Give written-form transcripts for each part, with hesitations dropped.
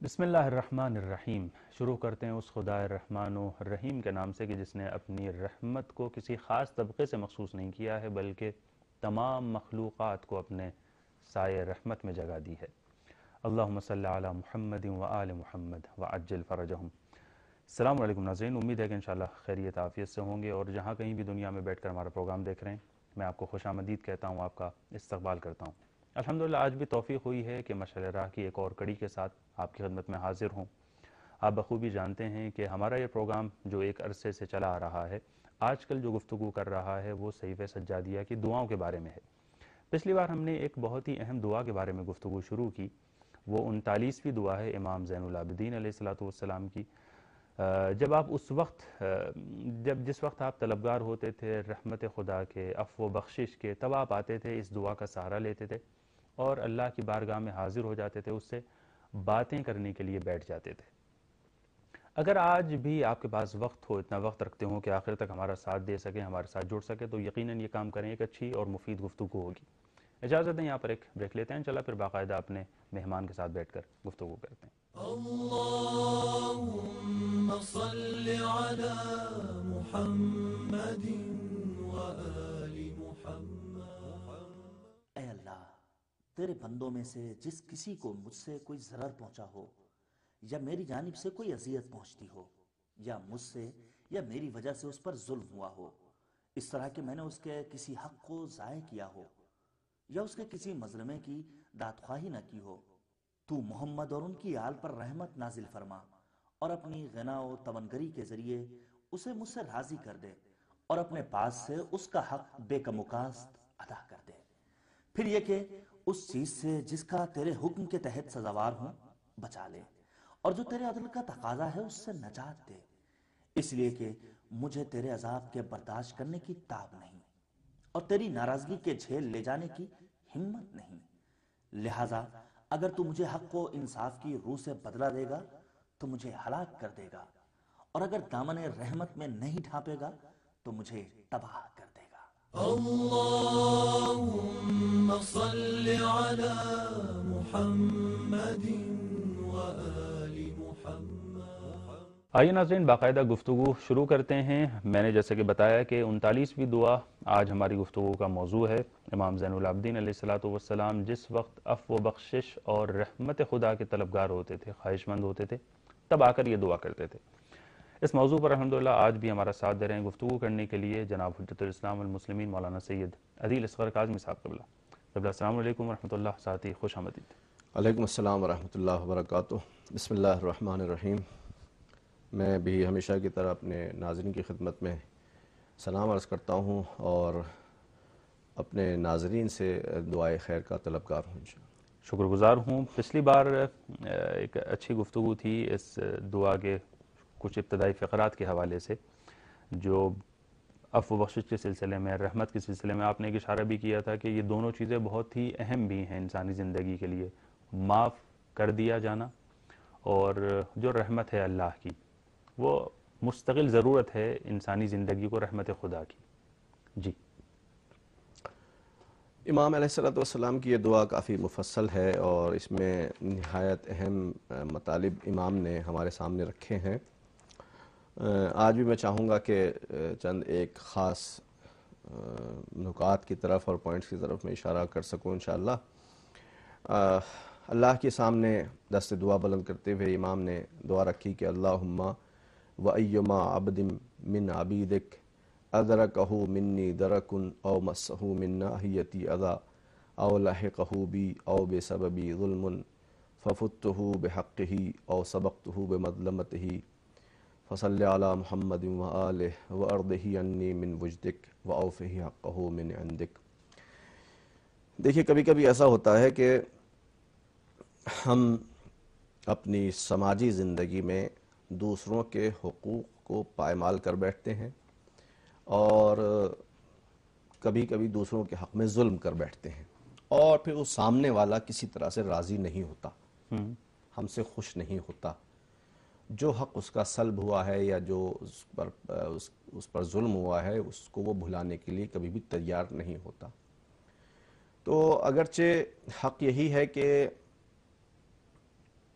بسم اللہ الرحمن الرحیم۔ شروع کرتے ہیں اس خدا الرحمن الرحیم کے نام سے کہ جس نے اپنی رحمت کو کسی خاص طبقے سے مخصوص نہیں کیا ہے بلکہ تمام مخلوقات کو اپنے سائے رحمت میں جگہ دی ہے۔ اللہم صلی علی محمد و آل محمد وعجل فرجہم۔ السلام علیکم ناظرین، امید ہے کہ انشاءاللہ خیریت عافیت سے ہوں گے اور جہاں کہیں بھی دنیا میں بیٹھ کر ہمارا پروگرام دیکھ رہے ہیں میں آپ کو خوش آمدید کہتا ہوں، آپ کا استقبال کرتا ہوں۔ الحمدللہ آج بھی توفیق ہوئی ہے کہ مشعل راہ کی ایک اور کڑی کے ساتھ آپ کی خدمت میں حاضر ہوں۔ آپ بخوبی جانتے ہیں کہ ہمارا یہ پروگرام جو ایک عرصے سے چلا آ رہا ہے، آج کل جو گفتگو کر رہا ہے وہ صحیفہ سجادیہ کی دعاؤں کے بارے میں ہے۔ پچھلی بار ہم نے ایک بہت ہی اہم دعا کے بارے میں گفتگو شروع کی، وہ 39ویں دعا ہے امام زین العابدین علیہ السلام کی۔ جب آپ جس وقت آپ طلبگار ہوتے تھے رحمت خدا کے، عفو و بخشش کے، تب آپ آتے تھے، اس دعا کا سہارا لیتے تھے اور اللہ کی بارگاہ میں حاضر ہو جاتے تھے، اس سے باتیں کرنے کے لیے بیٹھ جاتے تھے۔ اگر آج بھی آپ کے پاس وقت ہو، اتنا وقت رکھتے ہوں کہ آخر تک ہمارا ساتھ دے سکیں، ہمارے ساتھ جڑ سکیں، تو یقیناً یہ کام کریں، ایک اچھی اور مفید گفتگو ہوگی۔ اجازت دیں یہاں پر ایک بریک لیتے ہیں، چلا پھر باقاعدہ اپنے مہمان کے ساتھ بیٹھ کر گفتگو کرتے ہیں۔ اللهم صل على محمد وآل محمد۔ اے اللہ، تیرے بندوں میں سے جس کسی کو مجھ سے کوئی ضرر پہنچا ہو یا میری جانب سے کوئی اذیت پہنچتی ہو یا مجھ سے یا میری وجہ سے اس پر ظلم ہوا ہو، اس طرح کہ میں نے اس کے کسی حق کو ضائع کیا ہو یا اس کے کسی مظلمے کی دادخواہی نہ کی ہو، تو محمد اور ان کی آل پر رحمت نازل فرما اور اپنی غنا و تونگری کے ذریعے اسے مجھ سے راضی کر دے اور اپنے پاس سے اس کا حق بے کم و کاست ادا کر دے۔ پھر یہ کہ اس چیز سے جس کا تیرے حکم کے تحت سزاوار ہوں بچا لے، اور جو تیرے عدل کا تقاضا ہے اس سے نجات دے، اس لیے کہ مجھے تیرے عذاب کے برداشت کرنے کی تاب نہیں اور تیری ناراضگی کے جھیل لے جانے کی ہمت نہیں، لہٰذا اگر تو مجھے حق و انصاف کی روح سے بدلہ دے گا تو مجھے ہلاک کر دے گا، اور اگر دامن رحمت میں نہیں ڈھانپے گا تو مجھے تباہ کر دے گا۔ اللهم صل على محمد وآل محمد۔ آئیے ناظرین باقاعدہ گفتگو شروع کرتے ہیں۔ میں نے جیسے کہ بتایا کہ 39ویں دعا آج ہماری گفتگو کا موضوع ہے۔ امام زین العابدین علیہ السلام جس وقت عفو و بخشش اور رحمت خدا کے طلبگار ہوتے تھے، خواہش مند ہوتے تھے، تب آ کر یہ دعا کرتے تھے۔ اس موضوع پر الحمدللہ آج بھی ہمارا ساتھ دے رہے ہیں گفتگو کرنے کے لیے جناب حجت الاسلام والمسلمین مولانا سید عدیل اصغر کاظمی صاحب قبلہ۔ السلام علیکم ورحمۃ اللہ، ساتھی خوش آمدید۔ علیکم السلام ورحمۃ اللہ وبرکاتہ۔ بسم اللہ الرحمن الرحیم۔ میں بھی ہمیشہ کی طرح اپنے ناظرین کی خدمت میں سلام عرض کرتا ہوں اور اپنے ناظرین سے دعائے خیر کا طلبگار ہوں انشاءاللہ۔ شکر گزار ہوں۔ پچھلی بار ایک اچھی گفتگو تھی اس دعا کے کچھ ابتدائی فقرات کے حوالے سے، جو عفو و بخشش کے سلسلے میں، رحمت کے سلسلے میں آپ نے ایک اشارہ بھی کیا تھا کہ یہ دونوں چیزیں بہت ہی اہم بھی ہیں انسانی زندگی کے لیے، معاف کر دیا جانا اور جو رحمت ہے اللہ کی، وہ مستقل ضرورت ہے انسانی زندگی کو رحمت خدا کی۔ جی امام علیہ السلام کی یہ دعا کافی مفصل ہے اور اس میں نہایت اہم مطالب امام نے ہمارے سامنے رکھے ہیں۔ آج بھی میں چاہوں گا کہ چند ایک خاص نکات کی طرف اور پوائنٹس کی طرف میں اشارہ کر سکوں انشاءاللہ۔ اللہ کے سامنے دست دعا بلند کرتے ہوئے امام نے دعا رکھی کہ اللہم وَأَيُّمَا عَبْدٍ مِّنْ عَبِيدِكَ أَدْرَكَهُ مِنِّي دَرَكٌ أَوْ مَسَّهُ مِنْ نَاحِيَتِي أَذًى أَوْ لَحِقَهُ بِي أَوْ بِسَبَبِي ظُلْمٌ فَفُتْتُهُ بِحَقِّهِ أَوْ سَبَقْتُهُ بِمَظْلَمَتِهِ فَصَلِّ عَلَى مُحَمَّدٍ وَآلِهِ وَأَرْضِهِ عَنِّي مِنْ وُجْدِكَ وَأَوْفِهِ حَقَّهُ مِنْ عِنْدِكَ۔ دیکھیے کبھی کبھی ایسا ہوتا ہے کہ ہم اپنی سماجی زندگی میں دوسروں کے حقوق کو پائمال کر بیٹھتے ہیں اور کبھی کبھی دوسروں کے حق میں ظلم کر بیٹھتے ہیں، اور پھر وہ سامنے والا کسی طرح سے راضی نہیں ہوتا، ہم سے خوش نہیں ہوتا، جو حق اس کا سلب ہوا ہے یا جو اس پر ظلم ہوا ہے اس کو وہ بھلانے کے لیے کبھی بھی تیار نہیں ہوتا۔ تو اگرچہ حق یہی ہے کہ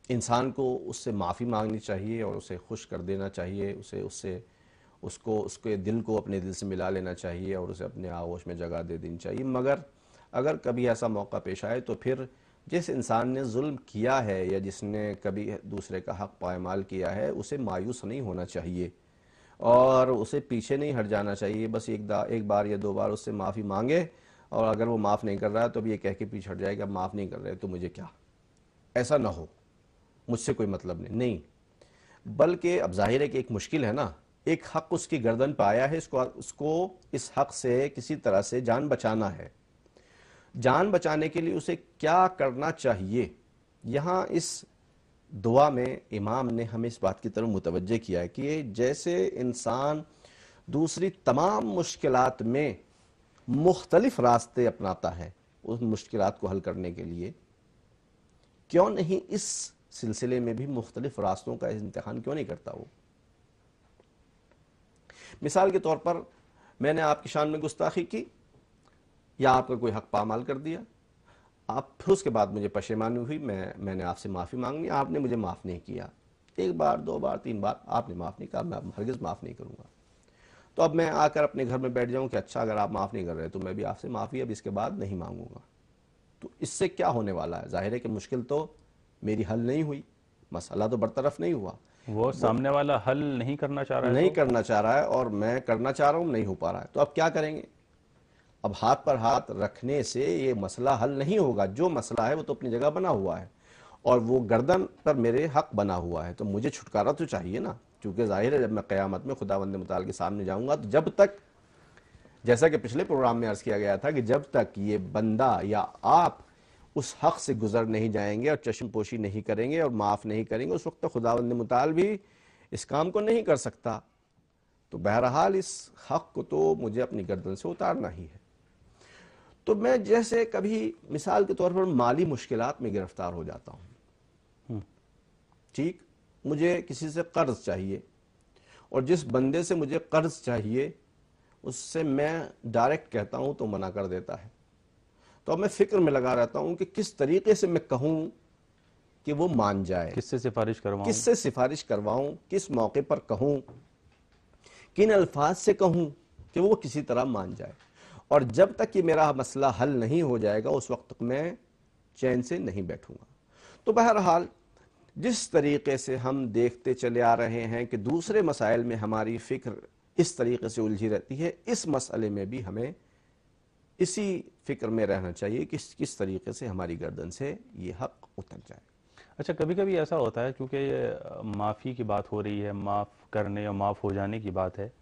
انسان کو اس سے معافی مانگنی چاہیے اور اسے خوش کر دینا چاہیے، اس کے دل کو اپنے دل سے ملا لینا چاہیے اور اسے اپنے آغوش میں جگہ دے دینی چاہیے۔ مگر اگر کبھی ایسا موقع پیش آئے تو پھر جس انسان نے ظلم کیا ہے یا جس نے کبھی دوسرے کا حق پائمال کیا ہے اسے مایوس نہیں ہونا چاہیے اور اسے پیچھے نہیں ہٹ جانا چاہیے۔ بس ایک بار یا دو بار اس سے معافی مانگے، اور اگر وہ معاف نہیں کر رہا ہے تو اب یہ کہہ کے پیچھے ہٹ جائے کہ اب معاف نہیں کر رہے تو مجھے کیا، ایسا نہ ہو، مجھ سے کوئی مطلب نہیں، بلکہ اب ظاہر ہے کہ ایک مشکل ہے نا، ایک حق اس کی گردن پہ آیا ہے، اس کو اس حق سے کسی طرح سے جان بچانا ہے۔ جان بچانے کے لیے اسے کیا کرنا چاہیے؟ یہاں اس دعا میں امام نے ہمیں اس بات کی طرف متوجہ کیا ہے کہ جیسے انسان دوسری تمام مشکلات میں مختلف راستے اپناتا ہے اس مشکلات کو حل کرنے کے لیے، کیوں نہیں اس سلسلے میں بھی مختلف راستوں کا امتحان کیوں نہیں کرتا وہ؟ مثال کے طور پر میں نے آپ کی شان میں گستاخی کی یا آپ کا کوئی حق پامال کر دیا، آپ پھر اس کے بعد مجھے پشیمانی ہوئی، میں نے آپ سے معافی مانگی، آپ نے مجھے معاف نہیں کیا، ایک بار دو بار تین بار آپ نے معاف نہیں کہا، میں ہرگز معاف نہیں کروں گا۔ تو اب میں آ کر اپنے گھر میں بیٹھ جاؤں کہ اچھا اگر آپ معاف نہیں کر رہے تو میں بھی آپ سے معافی اب اس کے بعد نہیں مانگوں گا، تو اس سے کیا ہونے والا ہے؟ ظاہر ہے کہ مشکل تو میری حل نہیں ہوئی، مسئلہ تو برطرف نہیں ہوا، وہ سامنے والا حل نہیں کرنا چاہ رہا ہے، نہیں کرنا چاہ رہا ہے اور میں کرنا چاہ رہا ہوں، نہیں ہو پا رہا ہے، تو اب کیا کریں گے؟ اب ہاتھ پر ہاتھ رکھنے سے یہ مسئلہ حل نہیں ہوگا، جو مسئلہ ہے وہ تو اپنی جگہ بنا ہوا ہے اور وہ گردن پر میرے حق بنا ہوا ہے، تو مجھے چھٹکارا تو چاہیے نا، کیونکہ ظاہر ہے جب میں قیامت میں خداوند متعال کے سامنے جاؤں گا تو جب تک، جیسا کہ پچھلے پروگرام میں عرض کیا گیا تھا کہ جب تک یہ بندہ یا آپ اس حق سے گزر نہیں جائیں گے اور چشم پوشی نہیں کریں گے اور معاف نہیں کریں گے، اس وقت تک خداوند متعال بھی اس کام کو نہیں کر سکتا۔ تو بہرحال اس حق کو تو مجھے اپنی گردن سے اتارنا ہی ہے۔ تو میں جیسے کبھی مثال کے طور پر مالی مشکلات میں گرفتار ہو جاتا ہوں، ٹھیک، مجھے کسی سے قرض چاہیے اور جس بندے سے مجھے قرض چاہیے اس سے میں ڈائریکٹ کہتا ہوں تو منع کر دیتا ہے، تو اب میں فکر میں لگا رہتا ہوں کہ کس طریقے سے میں کہوں کہ وہ مان جائے، کس سے سفارش کرواؤں، کس سے سفارش کرواؤں، کس موقع پر کہوں، کن الفاظ سے کہوں کہ وہ کسی طرح مان جائے، اور جب تک کہ میرا مسئلہ حل نہیں ہو جائے گا اس وقت تک میں چین سے نہیں بیٹھوں گا۔ تو بہرحال جس طریقے سے ہم دیکھتے چلے آ رہے ہیں کہ دوسرے مسائل میں ہماری فکر اس طریقے سے الجھی رہتی ہے، اس مسئلے میں بھی ہمیں اسی فکر میں رہنا چاہیے کہ کس طریقے سے ہماری گردن سے یہ حق اتر جائے۔ اچھا، کبھی کبھی ایسا ہوتا ہے کیونکہ یہ معافی کی بات ہو رہی ہے، معاف کرنے اور معاف ہو جانے کی بات ہے،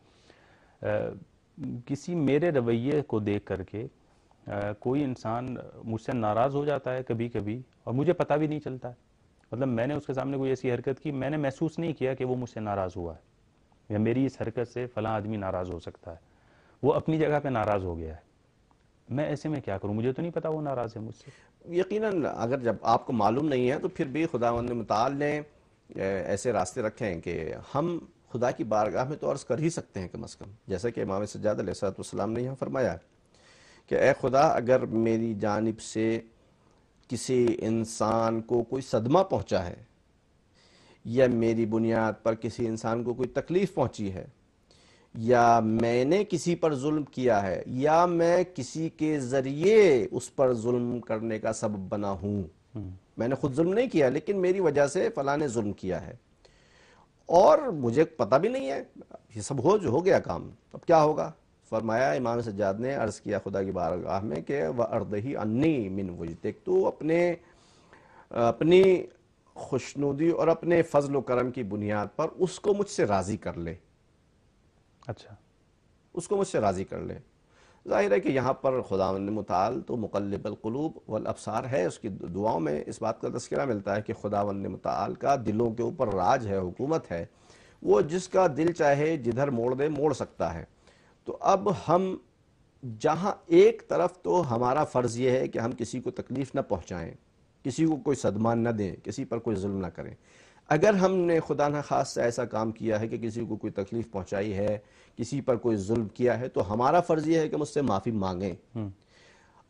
کسی میرے رویے کو دیکھ کر کے کوئی انسان مجھ سے ناراض ہو جاتا ہے کبھی کبھی اور مجھے پتہ بھی نہیں چلتا ہے، مطلب میں نے اس کے سامنے کوئی ایسی حرکت کی، میں نے محسوس نہیں کیا کہ وہ مجھ سے ناراض ہوا ہے یا میری اس حرکت سے فلاں آدمی ناراض ہو سکتا ہے، وہ اپنی جگہ پہ ناراض ہو گیا ہے، میں ایسے میں کیا کروں؟ مجھے تو نہیں پتا وہ ناراض ہے مجھ سے۔ یقیناً اگر جب آپ کو معلوم نہیں ہے تو پھر بھی خداوند متعال نے ایسے راستے رکھے ہیں کہ ہم خدا کی بارگاہ میں تو عرض کر ہی سکتے ہیں کم از کم، جیسا کہ امام سجاد علیہ السلام نے یہاں فرمایا کہ اے خدا اگر میری جانب سے کسی انسان کو کوئی صدمہ پہنچا ہے یا میری بنیاد پر کسی انسان کو کوئی تکلیف پہنچی ہے یا میں نے کسی پر ظلم کیا ہے یا میں کسی کے ذریعے اس پر ظلم کرنے کا سبب بنا ہوں، میں نے خود ظلم نہیں کیا لیکن میری وجہ سے فلاں نے ظلم کیا ہے اور مجھے پتہ بھی نہیں ہے، یہ سب ہو گیا کام، اب کیا ہوگا؟ فرمایا امام سجاد نے عرض کیا خدا کی بارگاہ میں کہ وَأَرْضِهِ عَنِّي مِنْ وَجْدِكَ، تو اپنی خوشنودی اور اپنے فضل و کرم کی بنیاد پر اس کو مجھ سے راضی کر لے، اچھا، اس کو مجھ سے راضی کر لے۔ ظاہر ہے کہ یہاں پر خداوند متعال تو مقلب القلوب والابصار ہے، اس کی دعاؤں میں اس بات کا تذکرہ ملتا ہے کہ خداوند متعال کا دلوں کے اوپر راج ہے، حکومت ہے، وہ جس کا دل چاہے جدھر موڑ دے موڑ سکتا ہے۔ تو اب ہم جہاں ایک طرف تو ہمارا فرض یہ ہے کہ ہم کسی کو تکلیف نہ پہنچائیں، کسی کو کوئی صدمہ نہ دیں، کسی پر کوئی ظلم نہ کریں، اگر ہم نے خدا نہ خواستہ ایسا کام کیا ہے کہ کسی کو کوئی تکلیف پہنچائی ہے، کسی پر کوئی ظلم کیا ہے، تو ہمارا فرض یہ ہے کہ ہم اس سے معافی مانگیں۔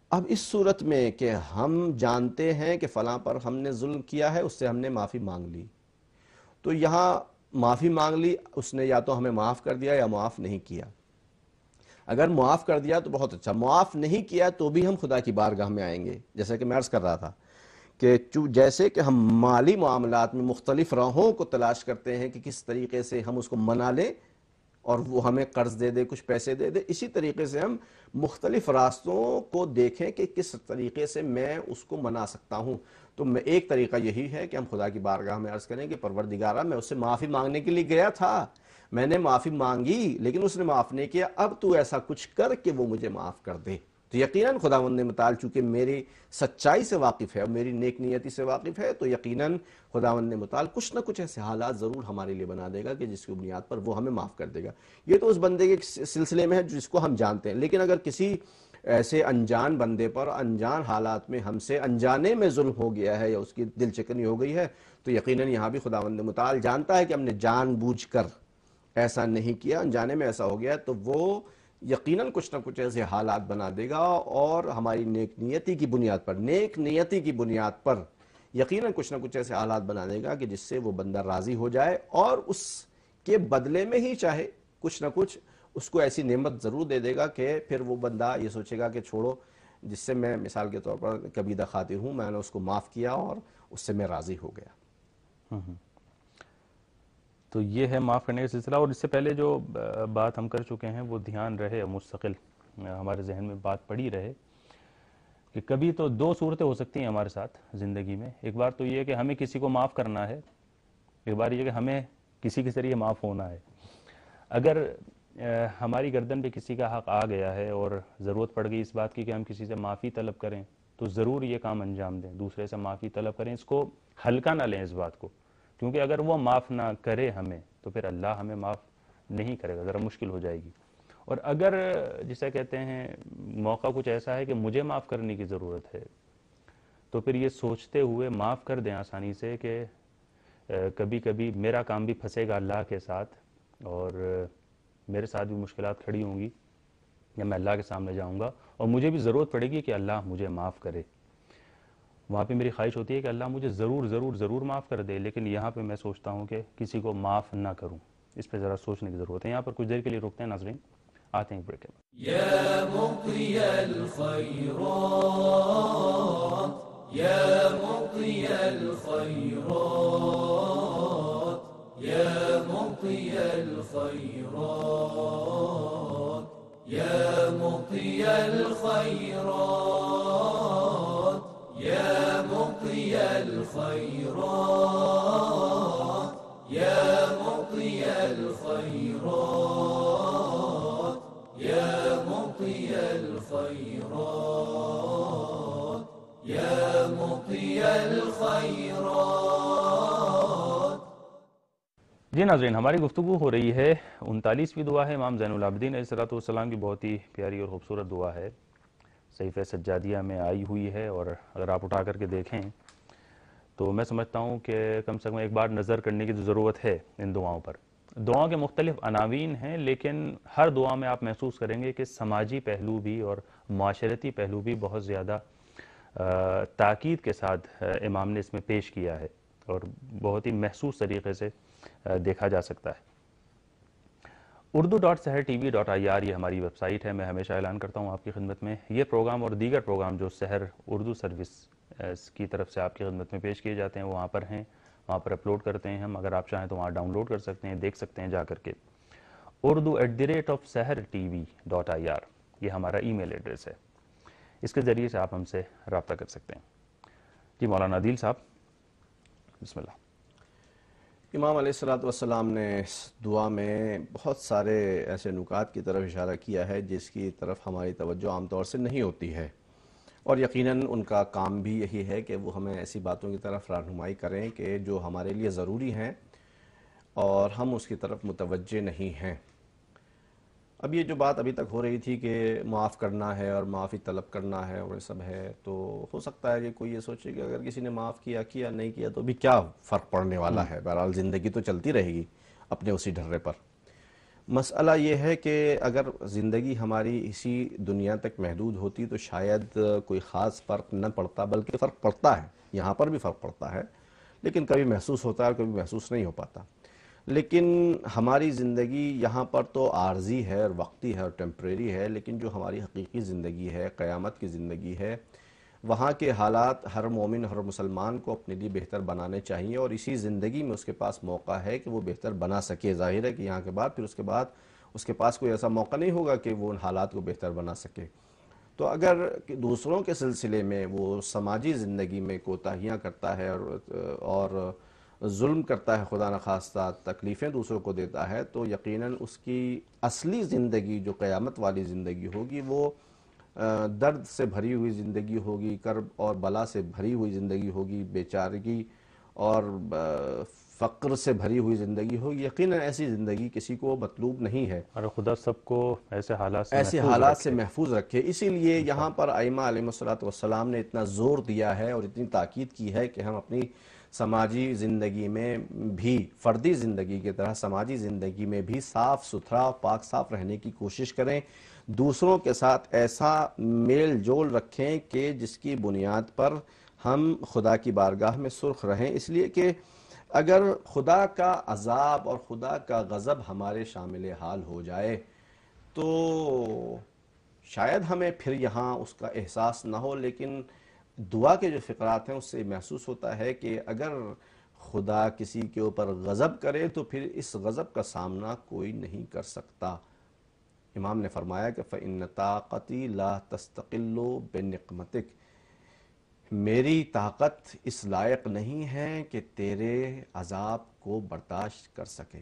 اب اس صورت میں کہ ہم جانتے ہیں کہ فلاں پر ہم نے ظلم کیا ہے، اس سے ہم نے معافی مانگ لی، تو یہاں معافی مانگ لی، اس نے یا تو ہمیں معاف کر دیا یا معاف نہیں کیا۔ اگر معاف کر دیا تو بہت اچھا، معاف نہیں کیا تو بھی ہم خدا کی بارگاہ میں آئیں گے، جیسا کہ میں عرض کر رہا تھا کہ جیسے کہ ہم مالی معاملات میں مختلف راہوں کو تلاش کرتے ہیں کہ کس طریقے سے ہم اس کو منا لیں اور وہ ہمیں قرض دے دے، کچھ پیسے دے دے، اسی طریقے سے ہم مختلف راستوں کو دیکھیں کہ کس طریقے سے میں اس کو منا سکتا ہوں۔ تو میں ایک طریقہ یہی ہے کہ ہم خدا کی بارگاہ میں عرض کریں کہ پروردگارہ، میں اس سے معافی مانگنے کے لیے گیا تھا، میں نے معافی مانگی لیکن اس نے معاف نہیں کیا، اب تو ایسا کچھ کر کہ وہ مجھے معاف کر دے۔ تو یقیناً خداوند متعال چونکہ میری سچائی سے واقف ہے اور میری نیک نیتی سے واقف ہے، تو یقیناً خداوند متعال کچھ نہ کچھ ایسے حالات ضرور ہمارے لیے بنا دے گا کہ جس کی بنیاد پر وہ ہمیں معاف کر دے گا۔ یہ تو اس بندے کے سلسلے میں ہے جس کو ہم جانتے ہیں، لیکن اگر کسی ایسے انجان بندے پر انجان حالات میں ہم سے انجانے میں ظلم ہو گیا ہے یا اس کی دل چکنی ہو گئی ہے، تو یقیناً یہاں بھی خداوند متعال جانتا ہے کہ ہم نے جان بوجھ کر ایسا نہیں کیا، انجانے میں ایسا ہو گیا، تو وہ یقیناً کچھ نہ کچھ ایسے حالات بنا دے گا اور ہماری نیک نیتی کی بنیاد پر یقیناً کچھ نہ کچھ ایسے حالات بنا دے گا کہ جس سے وہ بندہ راضی ہو جائے اور اس کے بدلے میں ہی چاہے کچھ نہ کچھ اس کو ایسی نعمت ضرور دے دے گا کہ پھر وہ بندہ یہ سوچے گا کہ چھوڑو، جس سے میں مثال کے طور پر کبیدہ خاطر ہوں، میں نے اس کو معاف کیا اور اس سے میں راضی ہو گیا۔ تو یہ ہے معاف کرنے کا سلسلہ۔ اور اس سے پہلے جو بات ہم کر چکے ہیں وہ دھیان رہے، مستقل ہمارے ذہن میں بات پڑی رہے کہ کبھی تو دو صورتیں ہو سکتی ہیں ہمارے ساتھ زندگی میں۔ ایک بار تو یہ کہ ہمیں کسی کو معاف کرنا ہے، ایک بار یہ کہ ہمیں کسی کے ذریعے معاف ہونا ہے۔ اگر ہماری گردن پہ کسی کا حق آ گیا ہے اور ضرورت پڑ گئی اس بات کی کہ ہم کسی سے معافی طلب کریں، تو ضرور یہ کام انجام دیں، دوسرے سے معافی طلب کریں، اس کو ہلکا نہ لیں اس بات کو، کیونکہ اگر وہ معاف نہ کرے ہمیں تو پھر اللہ ہمیں معاف نہیں کرے گا، ذرا مشکل ہو جائے گی۔ اور اگر جسے کہتے ہیں موقع کچھ ایسا ہے کہ مجھے معاف کرنے کی ضرورت ہے، تو پھر یہ سوچتے ہوئے معاف کر دیں آسانی سے کہ کبھی کبھی میرا کام بھی پھنسے گا اللہ کے ساتھ اور میرے ساتھ بھی مشکلات کھڑی ہوں گی یا میں اللہ کے سامنے جاؤں گا اور مجھے بھی ضرورت پڑے گی کہ اللہ مجھے معاف کرے۔ وہاں پہ میری خواہش ہوتی ہے کہ اللہ مجھے ضرور ضرور ضرور معاف کر دے، لیکن یہاں پہ میں سوچتا ہوں کہ کسی کو معاف نہ کروں۔ اس پہ ذرا سوچنے کی ضرورت ہے۔ یہاں پر کچھ دیر کے لیے رکتے ہیں ناظرین، آتے ہیں ایک بریک میں۔ يا مطي الخيرات يا مطي الخيرات يا مطي الخيرات يا مطي الخيرات يا مطي الخيرات يا مطي الخيرات يا مطي الخيرات يا مطي الخيرات۔ جی ناظرین، ہماری گفتگو ہو رہی ہے 39ویں دعا ہے امام زین العابدین علیہ الصلوۃ والسلام کی، بہت ہی پیاری اور خوبصورت دعا ہے، صحیفہ سجادیہ میں آئی ہوئی ہے، اور اگر آپ اٹھا کر کے دیکھیں تو میں سمجھتا ہوں کہ کم سے کم ایک بار نظر کرنے کی ضرورت ہے ان دعاؤں پر۔ دعاؤں کے مختلف عناوین ہیں، لیکن ہر دعا میں آپ محسوس کریں گے کہ سماجی پہلو بھی اور معاشرتی پہلو بھی بہت زیادہ تاکید کے ساتھ امام نے اس میں پیش کیا ہے اور بہت ہی محسوس طریقے سے دیکھا جا سکتا ہے۔ urdu.sehertv.ir یہ ہماری ویب سائٹ ہے۔ میں ہمیشہ اعلان کرتا ہوں آپ کی خدمت میں یہ پروگرام اور دیگر پروگرام جو سحر اردو سروس کی طرف سے آپ کی خدمت میں پیش کیے جاتے ہیں وہاں پر ہیں، وہاں پر اپلوڈ کرتے ہیں ہم۔ اگر آپ چاہیں تو وہاں ڈاؤن لوڈ کر سکتے ہیں، دیکھ سکتے ہیں جا کر کے۔ urdu@sehertv.ir یہ ہمارا ای میل ایڈریس ہے، اس کے ذریعے سے آپ ہم سے رابطہ کر سکتے ہیں۔ جی مولانا عادل صاحب، بسم اللہ۔ امام علیہ الصلوۃ والسلام نے اس دعا میں بہت سارے ایسے نکات کی طرف اشارہ کیا ہے جس کی طرف ہماری توجہ عام طور سے نہیں ہوتی ہے، اور یقیناً ان کا کام بھی یہی ہے کہ وہ ہمیں ایسی باتوں کی طرف رہنمائی کریں کہ جو ہمارے لیے ضروری ہیں اور ہم اس کی طرف متوجہ نہیں ہیں۔ اب یہ جو بات ابھی تک ہو رہی تھی کہ معاف کرنا ہے اور معافی طلب کرنا ہے اور یہ سب ہے، تو ہو سکتا ہے کہ کوئی یہ سوچے کہ اگر کسی نے معاف کیا نہیں کیا تو بھی کیا فرق پڑنے والا ہے، بہرحال زندگی تو چلتی رہے گی اپنے اسی ڈھرے پر۔ مسئلہ یہ ہے کہ اگر زندگی ہماری اسی دنیا تک محدود ہوتی تو شاید کوئی خاص فرق نہ پڑتا، بلکہ فرق پڑتا ہے، یہاں پر بھی فرق پڑتا ہے، لیکن کبھی محسوس ہوتا ہے اور کبھی محسوس نہیں ہو پاتا۔ لیکن ہماری زندگی یہاں پر تو عارضی ہے اور وقتی ہے اور ٹیمپریری ہے، لیکن جو ہماری حقیقی زندگی ہے، قیامت کی زندگی ہے، وہاں کے حالات ہر مومن، ہر مسلمان کو اپنے لیے بہتر بنانے چاہیے، اور اسی زندگی میں اس کے پاس موقع ہے کہ وہ بہتر بنا سکے۔ ظاہر ہے کہ یہاں کے بعد پھر اس کے بعد اس کے پاس کوئی ایسا موقع نہیں ہوگا کہ وہ ان حالات کو بہتر بنا سکے۔ تو اگر دوسروں کے سلسلے میں وہ سماجی زندگی میں کوتاہیاں کرتا ہے اور ظلم کرتا ہے، خدا نخواستہ تکلیفیں دوسروں کو دیتا ہے، تو یقیناً اس کی اصلی زندگی جو قیامت والی زندگی ہوگی وہ درد سے بھری ہوئی زندگی ہوگی، کرب اور بلا سے بھری ہوئی زندگی ہوگی، بیچارگی اور فقر سے بھری ہوئی زندگی ہوگی۔ یقیناً ایسی زندگی کسی کو مطلوب نہیں ہے، اور خدا سب کو ایسے حالات سے ایسے محفوظ حالات سے رکھے۔ محفوظ رکھے۔ اسی لیے یہاں پر ائمہ علیہم السلام نے اتنا زور دیا ہے اور اتنی تاکید کی ہے کہ ہم اپنی سماجی زندگی میں بھی، فردی زندگی کی طرح سماجی زندگی میں بھی صاف ستھرا، پاک صاف رہنے کی کوشش کریں، دوسروں کے ساتھ ایسا میل جول رکھیں کہ جس کی بنیاد پر ہم خدا کی بارگاہ میں سرخ رہیں، اس لیے کہ اگر خدا کا عذاب اور خدا کا غضب ہمارے شامل حال ہو جائے تو شاید ہمیں پھر یہاں اس کا احساس نہ ہو، لیکن دعا کے جو فقرات ہیں اس سے محسوس ہوتا ہے کہ اگر خدا کسی کے اوپر غضب کرے تو پھر اس غضب کا سامنا کوئی نہیں کر سکتا۔ امام نے فرمایا کہ فَإِنَّ طَاقَتِي لَا تَسْتَقِلُّ بِنِقْمَتِكَ، میری طاقت اس لائق نہیں ہے کہ تیرے عذاب کو برداشت کر سکے۔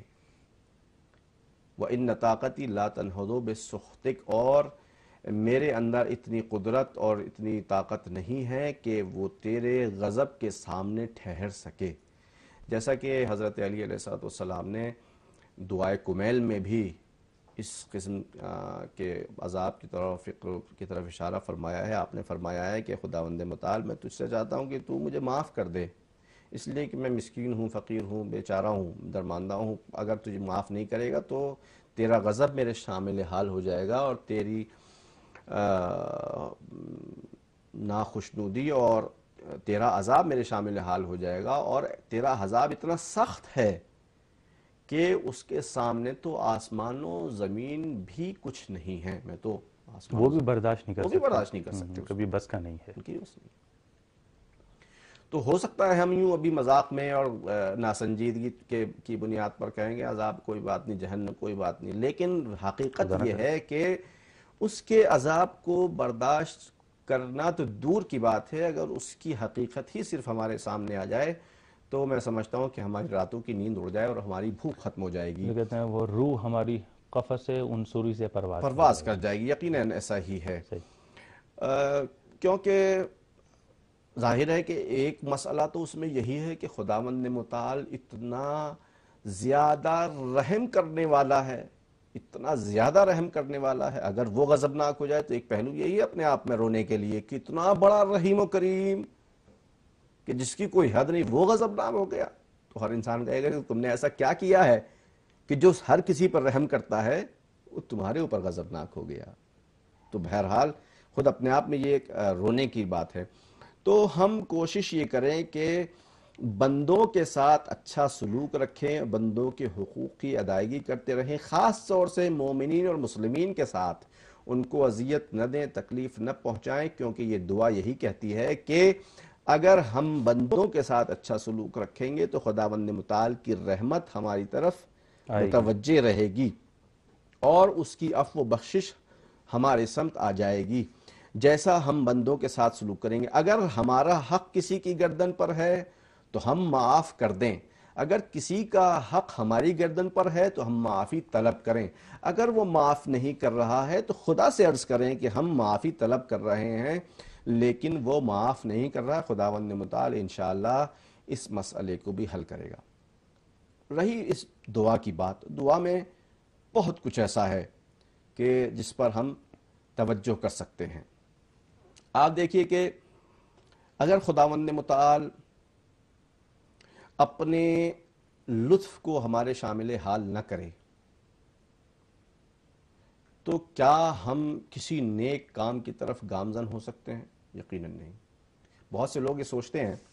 وَإِنَّ طَاقَتِي لَا تَنْهَضُ بِسُخْطِكَ، اور میرے اندر اتنی قدرت اور اتنی طاقت نہیں ہے کہ وہ تیرے غضب کے سامنے ٹھہر سکے۔ جیسا کہ حضرت علی علیہ السلام نے دعائے کمیل میں بھی اس قسم کے عذاب کی طرف، فقر کی طرف اشارہ فرمایا ہے۔ آپ نے فرمایا ہے کہ خداوند متعال، میں تجھ سے چاہتا ہوں کہ تو مجھے معاف کر دے، اس لیے کہ میں مسکین ہوں، فقیر ہوں، بیچارہ ہوں، درماندہ ہوں۔ اگر تجھے معاف نہیں کرے گا تو تیرا غضب میرے شامل حال ہو جائے گا، اور تیری ناخشنودی اور تیرا عذاب میرے شامل حال ہو جائے گا، اور تیرا عذاب اتنا سخت ہے کہ اس کے سامنے تو آسمان و زمین بھی کچھ نہیں ہے۔ میں تو وہ بھی برداشت نہیں کر وہ سکتے، بھی برداشت نہیں کر سکتے، کبھی بس کا نہیں ہے۔ تو ہو سکتا ہے ہم یوں ابھی مذاق میں اور ناسنجیدگی کی بنیاد پر کہیں گے عذاب کوئی بات نہیں، جہنم کوئی بات نہیں، لیکن حقیقت یہ ہے کہ اس کے عذاب کو برداشت کرنا تو دور کی بات ہے، اگر اس کی حقیقت ہی صرف ہمارے سامنے آ جائے تو میں سمجھتا ہوں کہ ہماری راتوں کی نیند اڑ جائے اور ہماری بھوک ختم ہو جائے گی، کہتے ہیں وہ روح ہماری قفس عنصری سے پرواز کر جائے گی۔ یقیناً ایسا ہی ہے، صحیح۔ کیونکہ ظاہر ہے کہ ایک مسئلہ تو اس میں یہی ہے کہ خداوند متعال اتنا زیادہ رحم کرنے والا ہے، اتنا زیادہ رحم کرنے والا ہے، اگر وہ غضبناک ہو جائے تو ایک پہلو یہی ہے اپنے آپ میں رونے کے لیے کہ اتنا بڑا رحیم و کریم کہ جس کی کوئی حد نہیں، وہ غضبناک ہو گیا، تو ہر انسان کہے گا کہ تم نے ایسا کیا کیا ہے کہ جو ہر کسی پر رحم کرتا ہے وہ تمہارے اوپر غضبناک ہو گیا۔ تو بہرحال خود اپنے آپ میں یہ ایک رونے کی بات ہے۔ تو ہم کوشش یہ کریں کہ بندوں کے ساتھ اچھا سلوک رکھیں، بندوں کے حقوق کی ادائیگی کرتے رہیں، خاص طور سے مومنین اور مسلمین کے ساتھ ان کو اذیت نہ دیں، تکلیف نہ پہنچائیں، کیونکہ یہ دعا یہی کہتی ہے کہ اگر ہم بندوں کے ساتھ اچھا سلوک رکھیں گے تو خداوند متعال کی رحمت ہماری طرف متوجہ رہے گی اور اس کی عفو و بخشش ہمارے سمت آ جائے گی۔ جیسا ہم بندوں کے ساتھ سلوک کریں گے، اگر ہمارا حق کسی کی گردن پر ہے تو ہم معاف کر دیں، اگر کسی کا حق ہماری گردن پر ہے تو ہم معافی طلب کریں، اگر وہ معاف نہیں کر رہا ہے تو خدا سے عرض کریں کہ ہم معافی طلب کر رہے ہیں لیکن وہ معاف نہیں کر رہا، خداوند متعال انشاءاللہ اس مسئلے کو بھی حل کرے گا۔ رہی اس دعا کی بات، دعا میں بہت کچھ ایسا ہے کہ جس پر ہم توجہ کر سکتے ہیں۔ آپ دیکھیے کہ اگر خداوند متعال اپنے لطف کو ہمارے شامل حال نہ کرے تو کیا ہم کسی نیک کام کی طرف گامزن ہو سکتے ہیں؟ یقیناً نہیں۔ بہت سے لوگ یہ سوچتے ہیں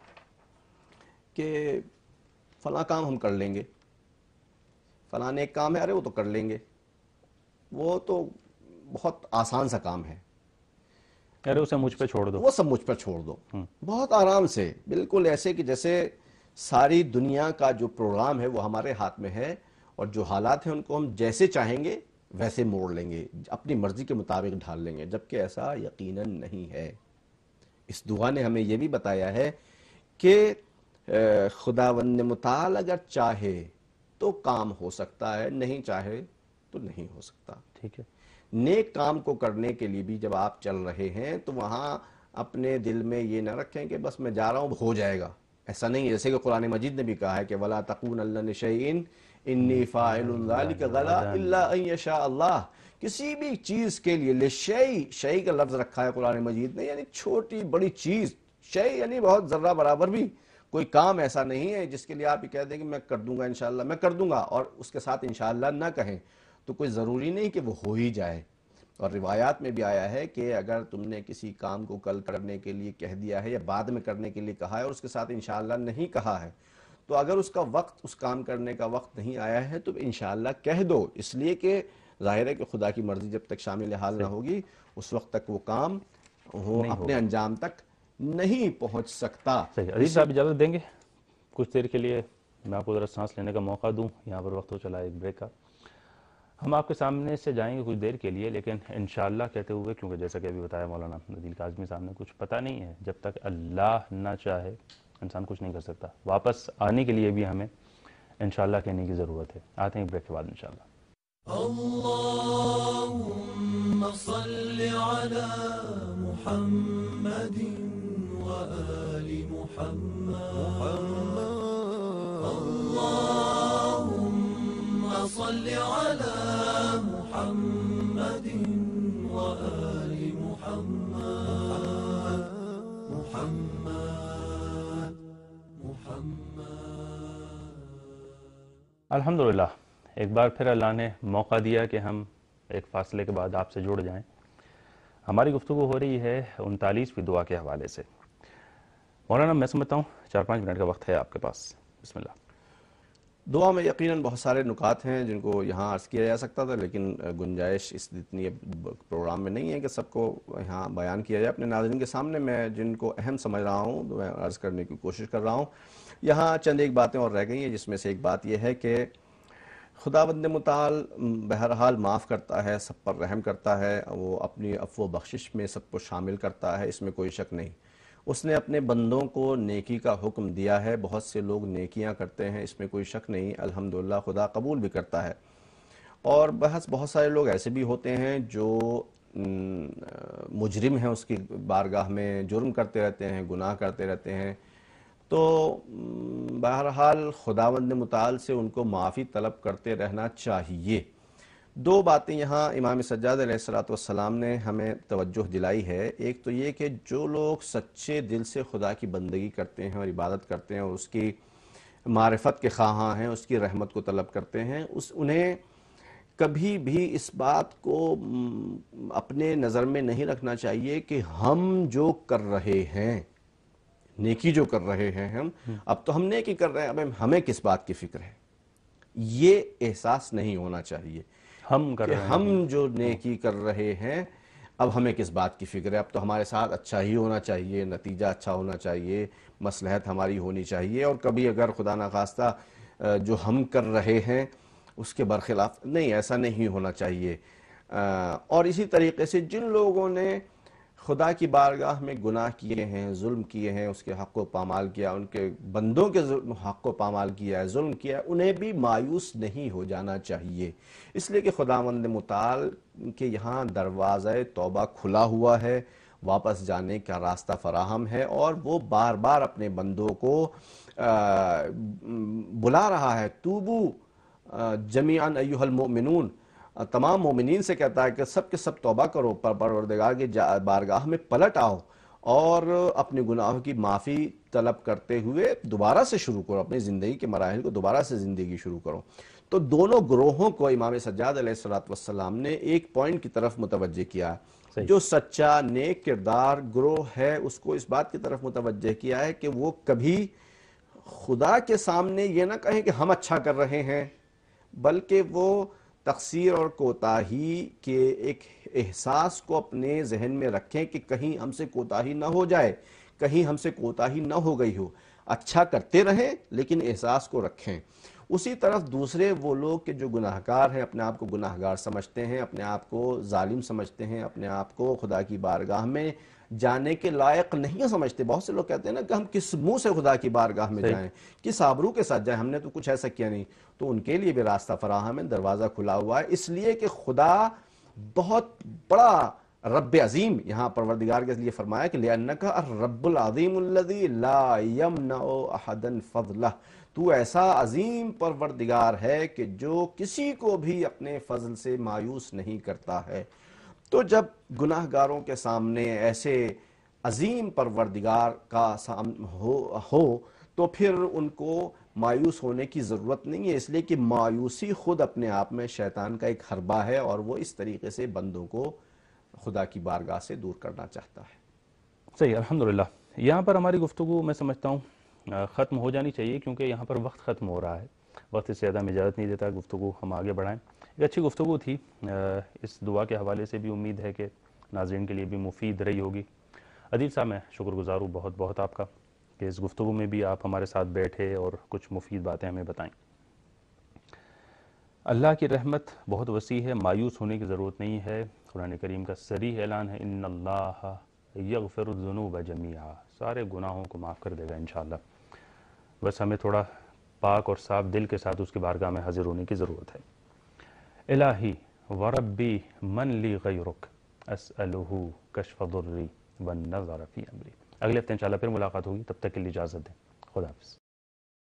کہ فلاں کام ہم کر لیں گے، فلاں نیک کام ہے، ارے وہ تو کر لیں گے، وہ تو بہت آسان سا کام ہے، ارے اسے مجھ پہ چھوڑ دو، وہ سب مجھ پر چھوڑ دو، بہت آرام سے، بالکل ایسے کہ جیسے ساری دنیا کا جو پروگرام ہے وہ ہمارے ہاتھ میں ہے، اور جو حالات ہیں ان کو ہم جیسے چاہیں گے ویسے موڑ لیں گے، اپنی مرضی کے مطابق ڈھال لیں گے، جبکہ ایسا یقیناً نہیں ہے۔ اس دعا نے ہمیں یہ بھی بتایا ہے کہ خداوند متعال اگر چاہے تو کام ہو سکتا ہے، نہیں چاہے تو نہیں ہو سکتا۔ ٹھیک ہے، نیک کام کو کرنے کے لیے بھی جب آپ چل رہے ہیں تو وہاں اپنے دل میں یہ نہ رکھیں کہ بس میں جا رہا ہوں ہو جائے گا، ایسا نہیں ہے۔ جیسے کہ قرآن مجید نے بھی کہا ہے کہ وَلَا تَقُولَنَّ لِشَيْءٍ إِنِّي فَاعِلٌ ذَلِكَ غَدًا إِلَّا أَن يَشَاءَ اللَّهُ، کسی بھی چیز کے لیے لِشَيْءٍ، شَيْء کا لفظ رکھا ہے قرآن مجید نے، یعنی چھوٹی بڑی چیز، شَيْء یعنی بہت ذرہ برابر بھی کوئی کام ایسا نہیں ہے جس کے لیے آپ یہ کہہ دیں کہ میں کر دوں گا انشاءاللہ، میں کر دوں گا، اور اس کے ساتھ انشاءاللہ نہ کہیں تو کوئی ضروری نہیں کہ وہ ہو ہی جائے۔ اور روایات میں بھی آیا ہے کہ اگر تم نے کسی کام کو کل کرنے کے لیے کہہ دیا ہے یا بعد میں کرنے کے لیے کہا ہے اور اس کے ساتھ انشاءاللہ نہیں کہا ہے، تو اگر اس کا وقت، اس کام کرنے کا وقت نہیں آیا ہے تو انشاءاللہ کہہ دو، اس لیے کہ ظاہر ہے کہ خدا کی مرضی جب تک شامل حال نہ ہوگی اس وقت تک وہ کام اپنے انجام تک نہیں پہنچ سکتا۔ صحیح۔ عزیز صاحب اجازت دیں گے کچھ دیر کے لیے میں آپ کو ذرا سانس لینے کا موقع دوں؟ یہاں پر وقت ہو چلا ایک بریک کا، ہم آپ کے سامنے سے جائیں گے کچھ دیر کے لیے، لیکن انشاءاللہ کہتے ہوئے، کیونکہ جیسا کہ ابھی بتایا مولانا عدیل کاظمی صاحب نے، کچھ پتہ نہیں ہے، جب تک اللہ نہ چاہے انسان کچھ نہیں کر سکتا۔ واپس آنے کے لیے بھی ہمیں انشاءاللہ کہنے کی ضرورت ہے۔ آتے ہیں بریک کے بعد انشاءاللہ۔ اللهم صل على محمد وآل محمد، اللهم صل على محمد وآل محمد، محمد محمد۔ الحمدللہ ایک بار پھر اللہ نے موقع دیا کہ ہم ایک فاصلے کے بعد آپ سے جڑ جائیں۔ ہماری گفتگو ہو رہی ہے 39ویں دعا کے حوالے سے۔ مولانا میں سمجھتا ہوں 4-5 منٹ کا وقت ہے آپ کے پاس، بسم اللہ۔ دعا میں یقیناً بہت سارے نکات ہیں جن کو یہاں عرض کیا جا سکتا تھا، لیکن گنجائش اس اتنی پروگرام میں نہیں ہے کہ سب کو یہاں بیان کیا جائے۔ اپنے ناظرین کے سامنے میں جن کو اہم سمجھ رہا ہوں میں عرض کرنے کی کوشش کر رہا ہوں۔ یہاں چند ایک باتیں اور رہ گئی ہیں، جس میں سے ایک بات یہ ہے کہ خداوند متعال بہرحال معاف کرتا ہے، سب پر رحم کرتا ہے، وہ اپنی عفو و بخشش میں سب کو شامل کرتا ہے، اس میں کوئی شک نہیں۔ اس نے اپنے بندوں کو نیکی کا حکم دیا ہے، بہت سے لوگ نیکیاں کرتے ہیں، اس میں کوئی شک نہیں، الحمدللہ خدا قبول بھی کرتا ہے۔ اور بہت سارے لوگ ایسے بھی ہوتے ہیں جو مجرم ہیں، اس کی بارگاہ میں جرم کرتے رہتے ہیں، گناہ کرتے رہتے ہیں، تو بہرحال خداوند متعال سے ان کو معافی طلب کرتے رہنا چاہیے۔ دو باتیں یہاں امام سجاد علیہ السلام نے ہمیں توجہ دلائی ہے۔ ایک تو یہ کہ جو لوگ سچے دل سے خدا کی بندگی کرتے ہیں اور عبادت کرتے ہیں اور اس کی معرفت کے خواہاں ہیں، اس کی رحمت کو طلب کرتے ہیں، انہیں کبھی بھی اس بات کو اپنے نظر میں نہیں رکھنا چاہیے کہ ہم جو کر رہے ہیں، نیکی جو کر رہے ہیں اب تو ہم نیکی کر رہے ہیں، اب ہمیں کس بات کی فکر ہے، یہ احساس نہیں ہونا چاہیے کہ ہم جو نیکی کر رہے ہیں اب ہمیں کس بات کی فکر ہے، اب تو ہمارے ساتھ اچھا ہی ہونا چاہیے، نتیجہ اچھا ہونا چاہیے، مصلحت ہماری ہونی چاہیے، اور کبھی اگر خدا نخواستہ جو ہم کر رہے ہیں اس کے برخلاف نہیں، ایسا نہیں ہونا چاہیے۔ اور اسی طریقے سے جن لوگوں نے خدا کی بارگاہ میں گناہ کیے ہیں، ظلم کیے ہیں، اس کے حق کو پامال کیا، ان کے بندوں کے حق کو پامال کیا ہے، ظلم کیا ہے، انہیں بھی مایوس نہیں ہو جانا چاہیے، اس لیے کہ خداوند متعال کے یہاں دروازہ توبہ کھلا ہوا ہے، واپس جانے کا راستہ فراہم ہے، اور وہ بار بار اپنے بندوں کو بلا رہا ہے، توبو جمیعاً ایھا المؤمنون، تمام مومنین سے کہتا ہے کہ سب کے سب توبہ کرو، پروردگار کی بارگاہ میں پلٹ آؤ اور اپنے گناہوں کی معافی طلب کرتے ہوئے دوبارہ سے شروع کرو، اپنی زندگی کے مراحل کو دوبارہ سے زندگی شروع کرو۔ تو دونوں گروہوں کو امام سجاد علیہ السلام نے ایک پوائنٹ کی طرف متوجہ کیا. جو سچا نیک کردار گروہ ہے اس کو اس بات کی طرف متوجہ کیا ہے کہ وہ کبھی خدا کے سامنے یہ نہ کہیں کہ ہم اچھا کر رہے ہیں، بلکہ وہ تقصیر اور کوتاہی کے ایک احساس کو اپنے ذہن میں رکھیں کہ کہیں ہم سے کوتاہی نہ ہو جائے، کہیں ہم سے کوتاہی نہ ہو گئی ہو. اچھا کرتے رہیں لیکن احساس کو رکھیں. اسی طرف دوسرے وہ لوگ کہ جو گناہگار ہیں، اپنے آپ کو گناہگار سمجھتے ہیں، اپنے آپ کو ظالم سمجھتے ہیں، اپنے آپ کو خدا کی بارگاہ میں جانے کے لائق نہیں سمجھتے. بہت سے لوگ کہتے ہیں نا کہ ہم کس منہ سے خدا کی بارگاہ میں جائیں، کس آبرو کے ساتھ جائیں، ہم نے تو کچھ ایسا کیا نہیں. تو ان کے لیے بھی راستہ فراہم ہے، دروازہ کھلا ہوا ہے، اس لیے کہ خدا بہت بڑا رب عظیم، یہاں پروردگار کے لیے فرمایا کہ لِأَنَّكَ الرَّبُّ الْعَظِيمُ الَّذِي لَا يَمْنَعُ أَحَدًا فَضْلَهُ. تو ایسا عظیم پروردگار ہے کہ جو کسی کو بھی اپنے فضل سے مایوس نہیں کرتا ہے. تو جب گناہگاروں کے سامنے ایسے عظیم پروردگار کا ہو تو پھر ان کو مایوس ہونے کی ضرورت نہیں ہے، اس لیے کہ مایوسی خود اپنے آپ میں شیطان کا ایک حربہ ہے اور وہ اس طریقے سے بندوں کو خدا کی بارگاہ سے دور کرنا چاہتا ہے. صحیح، الحمدللہ. یہاں پر ہماری گفتگو میں سمجھتا ہوں ختم ہو جانی چاہیے، کیونکہ یہاں پر وقت ختم ہو رہا ہے. وقت اس سے زیادہ ہمیں اجازت نہیں دیتا گفتگو ہم آگے بڑھائیں. ایک اچھی گفتگو تھی، اس دعا کے حوالے سے بھی امید ہے کہ ناظرین کے لیے بھی مفید رہی ہوگی. عدیل صاحب، میں شکر گزار ہوں بہت بہت آپ کا کہ اس گفتگو میں بھی آپ ہمارے ساتھ بیٹھے اور کچھ مفید باتیں ہمیں بتائیں. اللہ کی رحمت بہت وسیع ہے، مایوس ہونے کی ضرورت نہیں ہے. قرآن کریم کا صریح اعلان ہے، ان اللہ یغفر الذنوب جمیعا، سارے گناہوں کو معاف کر دے گا انشاءاللہ. بس ہمیں تھوڑا پاک اور صاف دل کے ساتھ اس کی بارگاہ میں حاضر ہونے کی ضرورت ہے. الہی وربی من لی غیرک اسألہ کشف ضری والنظر فی امری. اگلے ہفتے انشاءاللہ پھر ملاقات ہوگی، تب تک کے لیے اجازت دیں. خدا حافظ.